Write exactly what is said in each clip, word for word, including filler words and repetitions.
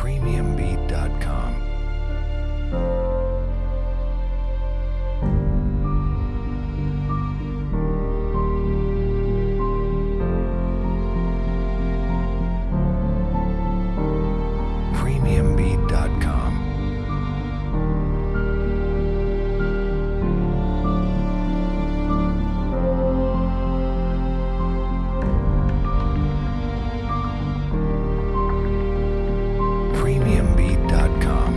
premium beat dot com. premium beat dot com. premium beat dot com.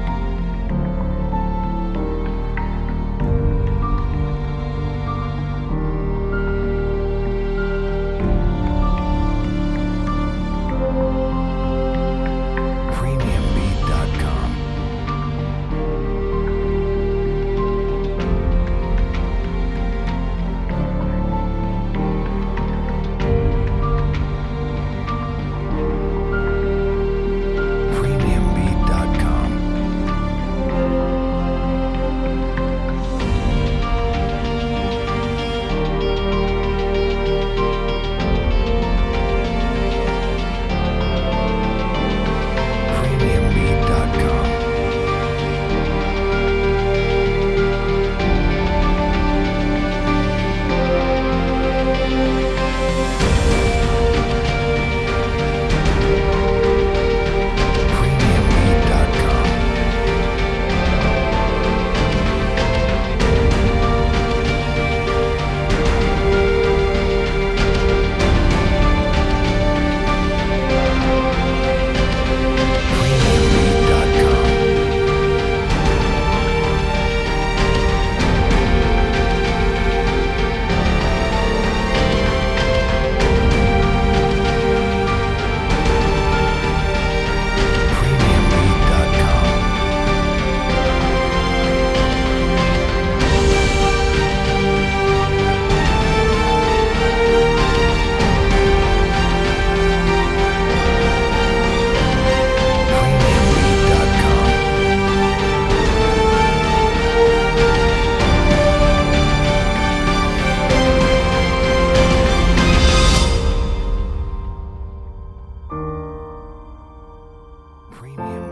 premium beat dot com. premium beat dot com. premium beat dot com. premium beat dot com. premium beat dot com. premium beat dot com. premium beat dot com. premium